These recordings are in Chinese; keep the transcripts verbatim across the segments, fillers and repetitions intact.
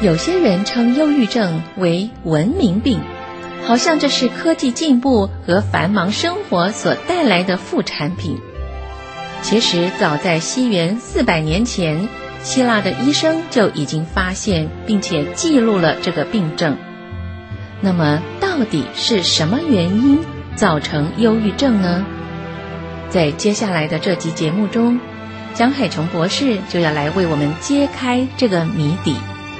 有些人称忧郁症为文明病，好像这是科技进步和繁忙生活所带来的副产品。其实早在西元四百年前，希腊的医生就已经发现并且记录了这个病症。那么到底是什么原因造成忧郁症呢？在接下来的这集节目中，江海琼博士就要来为我们揭开这个谜底。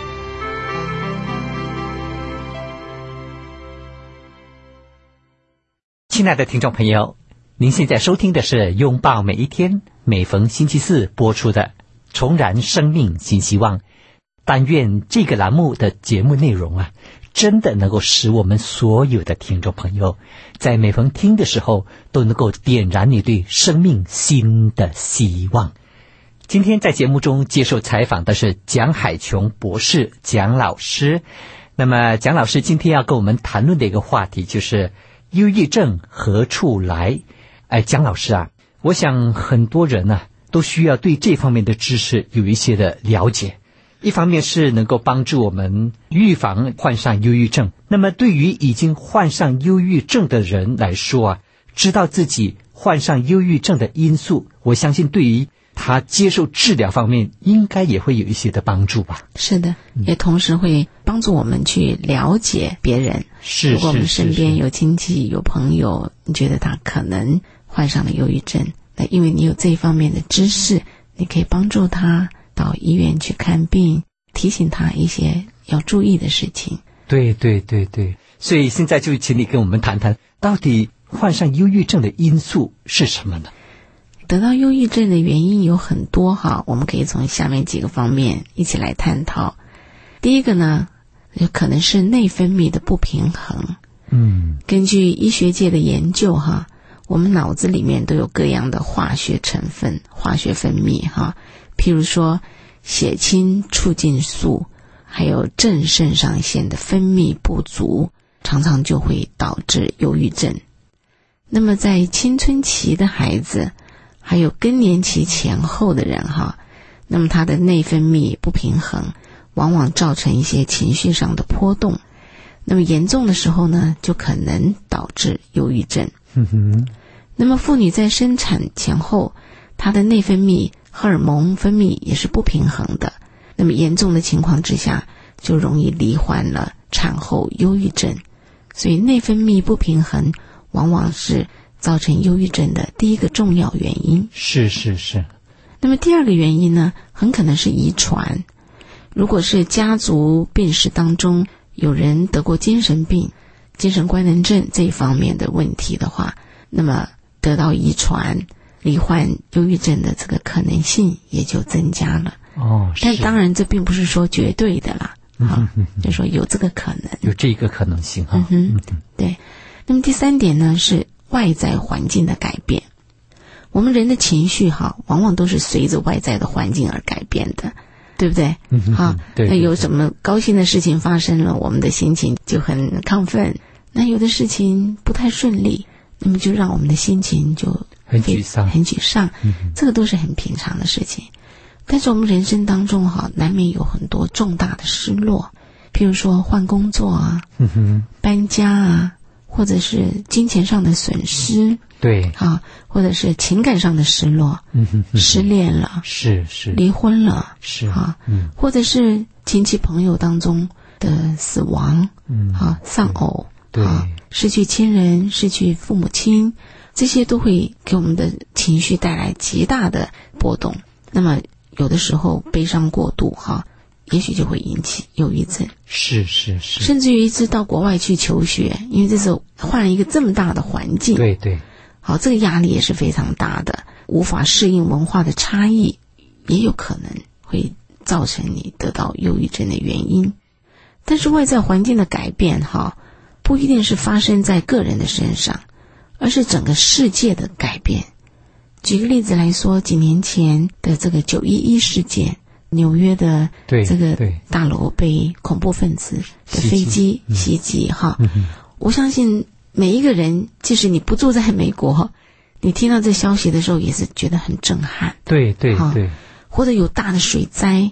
亲爱的听众朋友，您现在收听的是拥抱每一天，每逢星期四播出的重燃生命新希望。但愿这个栏目的节目内容啊，真的能够使我们所有的听众朋友在每逢听的时候都能够点燃你对生命新的希望。今天在节目中接受采访的是蒋海琼博士蒋老师。那么蒋老师今天要跟我们谈论的一个话题就是忧郁症何处来。哎，蒋老师啊，我想很多人呢、啊、都需要对这方面的知识有一些的了解。一方面是能够帮助我们预防患上忧郁症，那么对于已经患上忧郁症的人来说啊，知道自己患上忧郁症的因素，我相信对于他接受治疗方面应该也会有一些的帮助吧。 是的，也同时会帮助我们去了解别人。 是， 如果我们身边有亲戚有朋友，你觉得他可能患上了忧郁症，那因为你有这一方面的知识，你可以帮助他到医院去看病，提醒他一些要注意的事情。 对对对对，所以现在就请你跟我们谈谈，到底患上忧郁症的因素是什么呢？ 得到忧郁症的原因有很多哈，我们可以从下面几个方面一起来探讨。第一个呢，有可能是内分泌的不平衡。 嗯， 根据医学界的研究哈，我们脑子里面都有各样的化学成分、化学分泌哈，譬如说血清促进素，还有正肾上腺的分泌不足，常常就会导致忧郁症。那么在青春期的孩子，还有更年期前后的人哈，那么他的内分泌不平衡，往往造成一些情绪上的波动。那么严重的时候呢，就可能导致忧郁症。 嗯哼。 那么妇女在生产前后，她的内分泌荷尔蒙分泌也是不平衡的，那么严重的情况之下，就容易罹患了产后忧郁症。所以内分泌不平衡往往是造成忧郁症的第一个重要原因。 是是是。 那么第二个原因呢，很可能是遗传。如果是家族病史当中有人得过精神病、精神官能症这一方面的问题的话，那么得到遗传罹患忧郁症的这个可能性也就增加了。 哦， 但当然这并不是说绝对的啦，啊、嗯，就说有这个可能， 有这个可能性哈。 嗯哼，对。那么第三点呢，是外在环境的改变。我们人的情绪哈，往往都是随着外在的环境而改变的，对不对？ 嗯哼， 好， 对。 那有什么高兴的事情发生了，我们的心情就很亢奋；那有的事情不太顺利，那么就让我们的心情就很沮丧， 很沮丧。嗯，这个都是很平常的事情。但是我们人生当中哈，难免有很多重大的失落，譬如说换工作啊， 嗯哼， 搬家啊，或者是金钱上的损失， 对啊，或者是情感上的失落， 嗯哼，嗯失恋了， 是是， 离婚了， 是啊， 嗯， 或者是亲戚朋友当中的死亡， 嗯， 啊，丧偶， 对， 啊，失去亲人，失去父母亲，这些都会给我们的情绪带来极大的波动。那么有的时候悲伤过度哈，也许就会引起忧郁症。 是是是， 甚至于一直到国外去求学，因为这时候换了一个这么大的环境， 对对， 好，这个压力也是非常大的，无法适应文化的差异，也有可能会造成你得到忧郁症的原因。但是外在环境的改变哈，不一定是发生在个人的身上，而是整个世界的改变。举个例子来说，几年前的这个九一一事件，纽约的这个大楼被恐怖分子的飞机袭击哈、嗯，我相信每一个人，即使你不住在美国，你听到这消息的时候也是觉得很震撼。 对对对， 或者有大的水灾，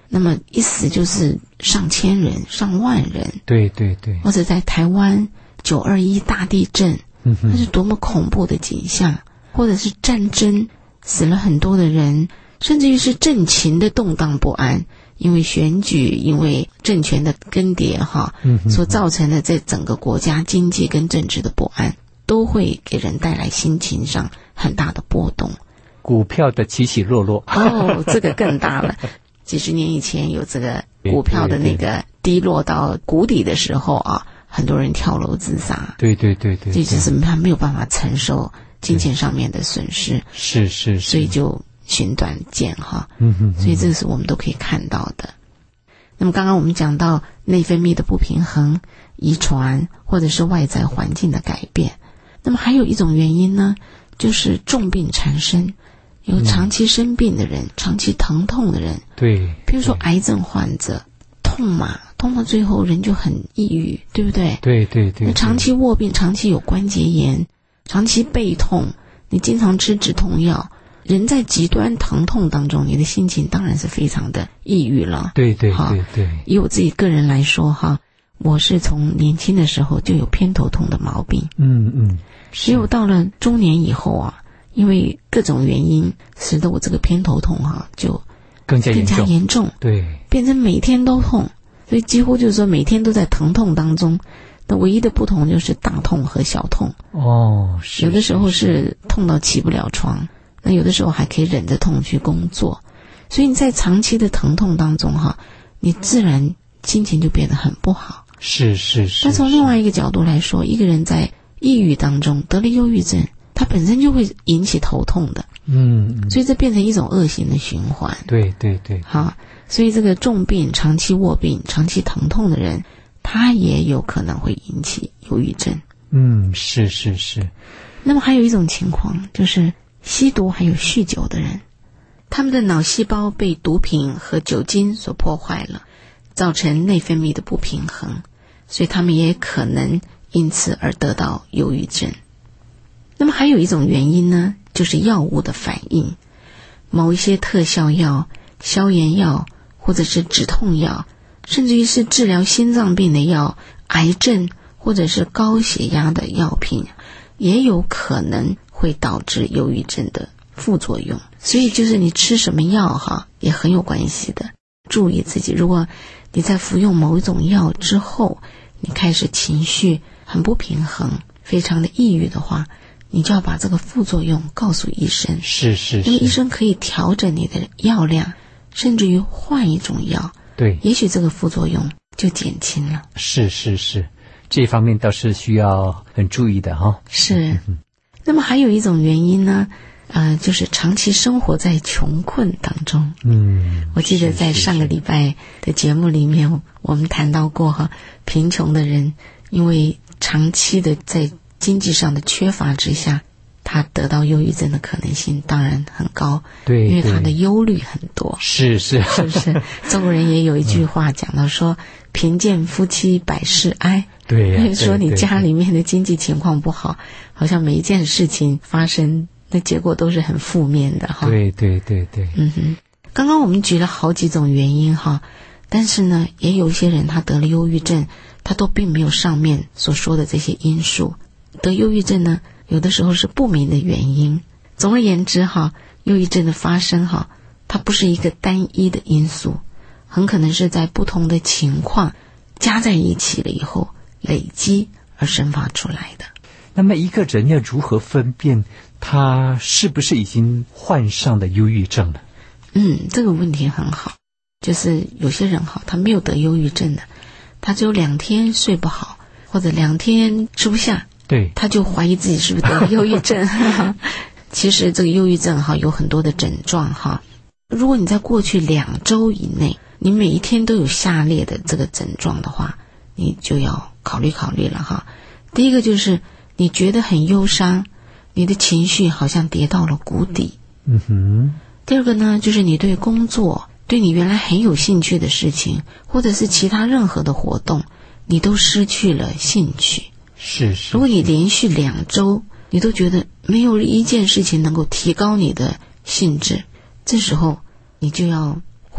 那么一死就是上千人、上万人。 对对对。 或者在台湾九二一大地震，嗯，那是多么恐怖的景象。或者是战争，死了很多的人，甚至于是政情的动荡不安，因为选举，因为政权的更迭哈，所造成的这整个国家经济跟政治的不安，都会给人带来心情上很大的波动。 股票的起起落落， 哦，这个更大了。几十年以前有这个股票的那个低落到谷底的时候啊，很多人跳楼自杀。 对对对对， 这就是他没有办法承受金钱上面的损失， 是是是， 所以就寻短见哈。 嗯哼， 所以这是我们都可以看到的。那么刚刚我们讲到内分泌的不平衡、遗传或者是外在环境的改变，那么还有一种原因呢，就是重病缠身。有长期生病的人、嗯、长期疼痛的人， 对， 比如说癌症患者，痛嘛，痛到最后人就很抑郁，对不对？ 对对 对, 对。 长期卧病，长期有关节炎，长期背痛，你经常吃止痛药，人在极端疼痛当中，你的心情当然是非常的抑郁了。 对对对对。 以我自己个人来说哈，我是从年轻的时候就有偏头痛的毛病， 嗯嗯， 所以我到了中年以后啊，因为各种原因，使得我这个偏头痛哈、啊、就更加严重， 更加严重， 对， 变成每天都痛，所以几乎就是说每天都在疼痛当中。那唯一的不同就是大痛和小痛。 哦，是。 有的时候是痛到起不了床，那有的时候还可以忍着痛去工作。所以你在长期的疼痛当中哈、啊，你自然心情就变得很不好。 是是是。 但从另外一个角度来说，一个人在抑郁当中得了忧郁症，它本身就会引起头痛的， 嗯，嗯， 所以这变成一种恶性的循环。 对对对， 好，所以这个重病、长期卧病、长期疼痛的人，他也有可能会引起忧郁症。 嗯，是是是。 那么还有一种情况，就是吸毒还有酗酒的人，他们的脑细胞被毒品和酒精所破坏了，造成内分泌的不平衡，所以他们也可能因此而得到忧郁症。那么还有一种原因呢，就是药物的反应，某一些特效药、消炎药或者是止痛药，甚至于是治疗心脏病的药、癌症或者是高血压的药品，也有可能会导致忧郁症的副作用。所以就是你吃什么药哈，也很有关系的。注意自己，如果你在服用某一种药之后，你开始情绪很不平衡，非常的抑郁的话，你就要把这个副作用告诉医生。 是是是。 因为医生可以调整你的药量，甚至于换一种药。 对， 也许这个副作用就减轻了。 是是是，这方面倒是需要很注意的哈、哦。 是、 嗯。 那么还有一种原因呢，呃，就是长期生活在穷困当中。 嗯， 我记得在上个礼拜的节目里面，我们谈到过哈，贫穷的人因为长期的在经济上的缺乏之下，他得到忧郁症的可能性当然很高。 对， 因为他的忧虑很多。 是是是不是？中国人也有一句话讲到说，贫贱夫妻百事哀。 对呀、啊， 说你家里面的经济情况不好，好像每一件事情发生，那结果都是很负面的哈。 对对对对。 嗯哼，刚刚我们举了好几种原因哈，但是呢，也有一些人他得了忧郁症，他都并没有上面所说的这些因素。得忧郁症呢，有的时候是不明的原因。总而言之哈，忧郁症的发生哈，它不是一个单一的因素，很可能是在不同的情况加在一起了以后累积而生发出来的。 那么一个人要如何分辨他是不是已经患上了忧郁症了？ 嗯，这个问题很好。就是有些人哈，他没有得忧郁症的，他只有两天睡不好，或者两天吃不下， 对， 他就怀疑自己是不是得了忧郁症。其实这个忧郁症哈有很多的症状哈。如果你在过去两周以内，你每一天都有下列的这个症状的话，你就要考虑考虑了哈。第一个就是你觉得很忧伤，你的情绪好像跌到了谷底。 嗯哼。 第二个呢，就是你对工作，对你原来很有兴趣的事情，或者是其他任何的活动，你都失去了兴趣。 是是。 如果你连续两周你都觉得没有一件事情能够提高你的兴致，这时候你就要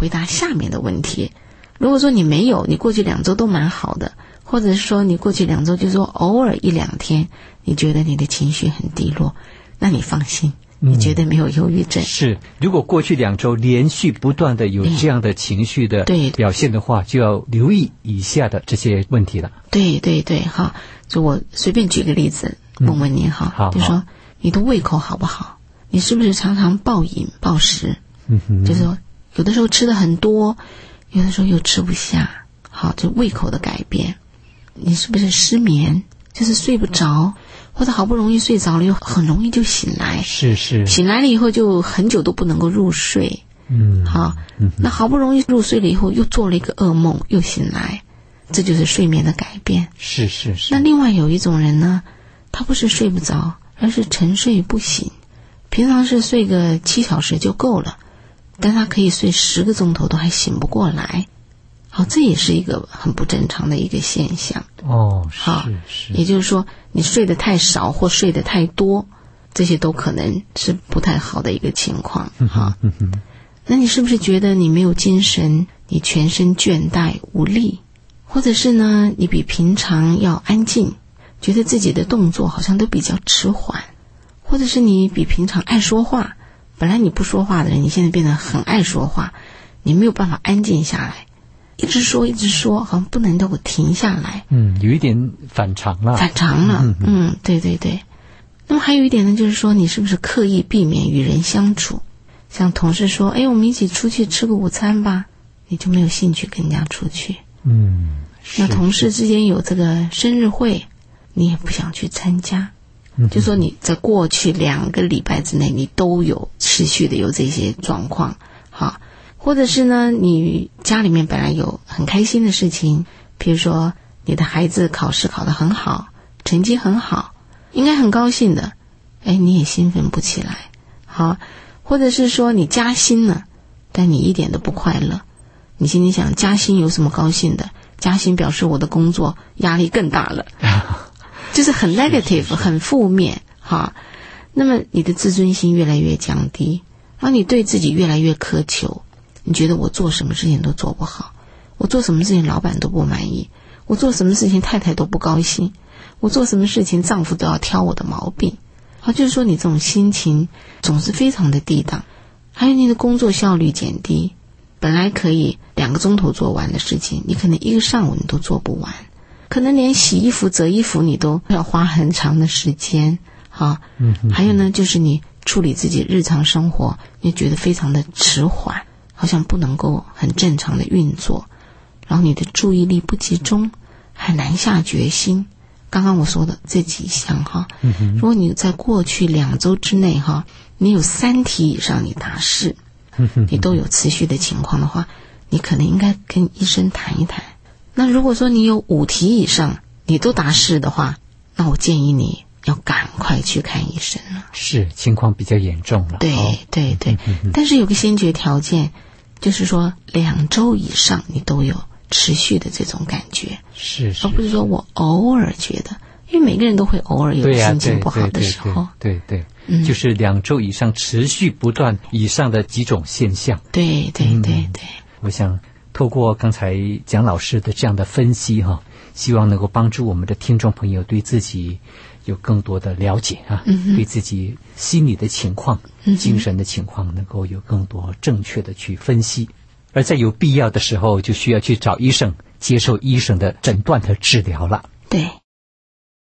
回答下面的问题。如果说你没有，你过去两周都蛮好的，或者是说你过去两周就是说偶尔一两天你觉得你的情绪很低落，那你放心，你绝对没有忧郁症、 嗯、是，如果过去两周连续不断的有这样的情绪的表现的话、嗯、就要留意以下的这些问题了。对对对，好，就我随便举个例子问问您哈、嗯，就说你的胃口好不好？你是不是常常暴饮暴食？嗯哼，就是说有的时候吃的很多，有的时候又吃不下，好，就胃口的改变。你是不是失眠？就是睡不着，或者好不容易睡着了又很容易就醒来，是是，醒来了以后就很久都不能够入睡，嗯，好，嗯，那好不容易入睡了以后又做了一个噩梦又醒来，这就是睡眠的改变。是是是。那另外有一种人呢，他不是睡不着，而是沉睡不醒，平常是睡个七小时就够了，但他可以睡十个钟头都还醒不过来。好，这也是一个很不正常的一个现象。哦，是是。也就是说，你睡得太少或睡得太多，这些都可能是不太好的一个情况。好、嗯嗯，那你是不是觉得你没有精神，你全身倦怠无力，或者是呢，你比平常要安静，觉得自己的动作好像都比较迟缓，或者是你比平常爱说话，本来你不说话的人，你现在变得很爱说话，你没有办法安静下来。一直说一直说，好像不能够停下来。嗯，有一点反常了。反常了，嗯, 嗯，对对对。那么还有一点呢，就是说你是不是刻意避免与人相处？像同事说，哎，我们一起出去吃个午餐吧，你就没有兴趣跟人家出去。嗯，那同事之间有这个生日会，你也不想去参加。嗯，就说你在过去两个礼拜之内，你都有持续的有这些状况，好。或者是呢，你家里面本来有很开心的事情，比如说你的孩子考试考得很好，成绩很好，应该很高兴的，哎，你也兴奋不起来。好，或者是说你加薪了，但你一点都不快乐，你心里想加薪有什么高兴的？加薪表示我的工作压力更大了，就是很 negative， 很负面。好，那么你的自尊心越来越降低，然后你对自己越来越苛求。你觉得我做什么事情都做不好，我做什么事情老板都不满意，我做什么事情太太都不高兴，我做什么事情丈夫都要挑我的毛病。好，就是说你这种心情总是非常的低档。还有你的工作效率减低，本来可以两个钟头做完的事情，你可能一个上午你都做不完，可能连洗衣服折衣服你都要花很长的时间。好，嗯，还有呢，就是你处理自己日常生活，你觉得非常的迟缓，好像不能够很正常的运作，然后你的注意力不集中，很难下决心。刚刚我说的这几项哈，嗯，如果你在过去两周之内哈，你有三题以上你答是，你都有持续的情况的话，你可能应该跟医生谈一谈。那如果说你有五题以上你都答是的话，那我建议你要赶快去看医生了。是，情况比较严重了。对对对，嗯，但是有个先决条件，就是说两周以上你都有持续的这种感觉，是是，而不是说我偶尔觉得，因为每个人都会偶尔有心情不好的时候。对 对, 对, 对, 对, 对、嗯、就是两周以上持续不断以上的几种现象。对对对对、嗯、我想透过刚才蒋老师的这样的分析哈，希望能够帮助我们的听众朋友对自己有更多的了解啊，嗯，对自己心理的情况、嗯、精神的情况能够有更多正确的去分析，而在有必要的时候就需要去找医生，接受医生的诊断和治疗了。对。